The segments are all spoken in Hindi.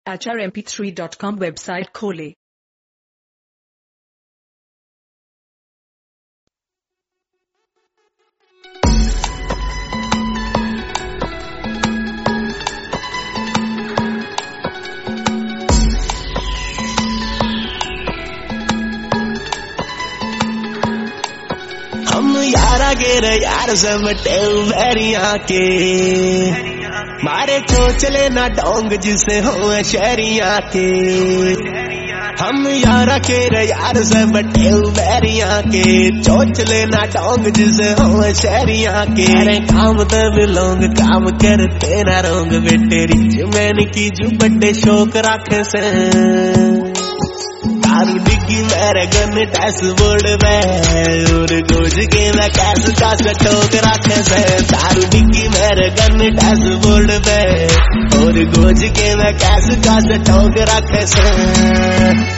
HRMP3.com वेबसाइट खोलें। हम यारा गेर यार समटे वैरिया के मारे चोचले ना डोंग जिसे हो शहरिया के। हम यारा केर यार समटे वैरिया के चोचले ना डोंग जिसे हो शहरिया के। अरे काम दब लोग काम करते ना रोंग बेटे रिच मैन की जो बड़े शौक रखे से। दारू डिग्गी मेरे गन डैशबोर्ड में और गोज के मैं कैस का ठोक रखे से। दारू डिग्गी मेरे गन डैशबोर्ड में और गोज के मैं कैस का ठोक रखे से।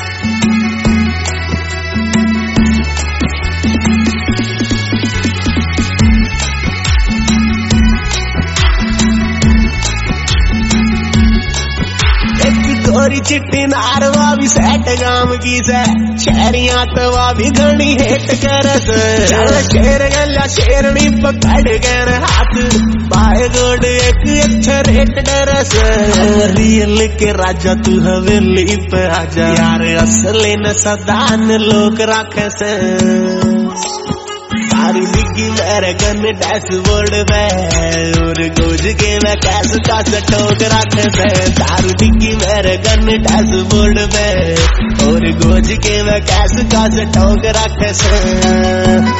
गोरी चिट्टी नारवा भी सेट गाम की से शहरिया तवा भी घनी हेट करस। शेर गल्या शेरनी पकड़ गए हाथ बाए गोड एक अच्छा रेट डरस। रियल के राजा तू हवेली पे आजा यार असली न सदान लोग रखे से। दारू डिग्गी मेरे गन डैशबोर्ड में और गोज के मैं कैस का ठोक रखे से। दारू डिग्गी मेरे गन डैशबोर्ड में और गोज के मैं कैस का ठोक रखे से।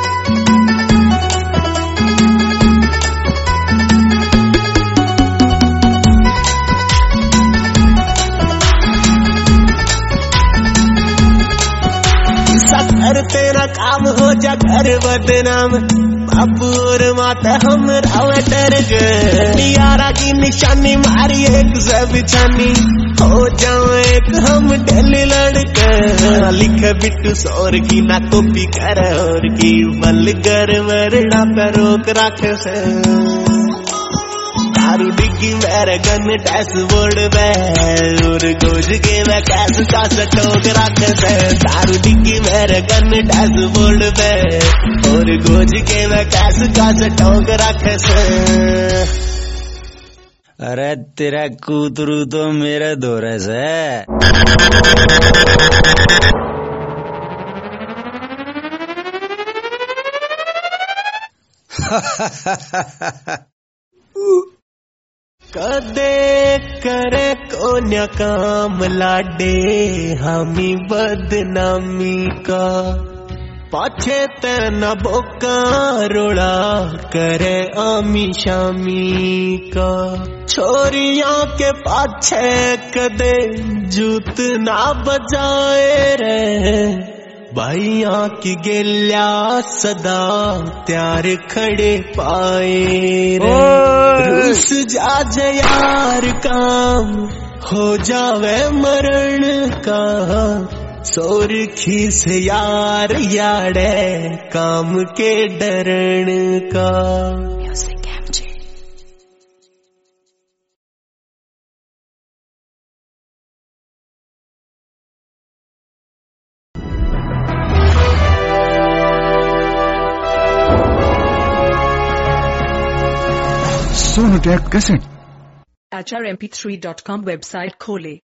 तेरा काम हो जा घर बदनाम बापू और माता हम रावे डर गए। यारा की निशानी मारी एक सब छानी हो जाओ एक हम डेली लड़के। लिख बिट्टू सौर की ना कॉपी कर और की बल कर मरना पे रोक रखे से। दारू डिग्गी मेरे गन डैशबोर्ड में और गोज के मैं कैस का ठोक रखे से। दारू डिग्गी मेरे गन डैशबोर्ड में और गोज के मैं कैस का ठोक रखे से। अरे तेरा कूतरू तो मेरे दौरे से। कदे करे कोन्या काम लाडे हमी बदनामी का। पाछे तेना बोका रोड़ा करे आमी शामी का। छोरियों के पाछे कदे जूत ना बजाए रे। भाइया की गेल्या सदा त्यार खड़े पाए रे। रूस जाज यार काम हो जावे मरण का। सोरखी से यार याड़े काम के डरण का। HRMP3.com वेबसाइट खोलें।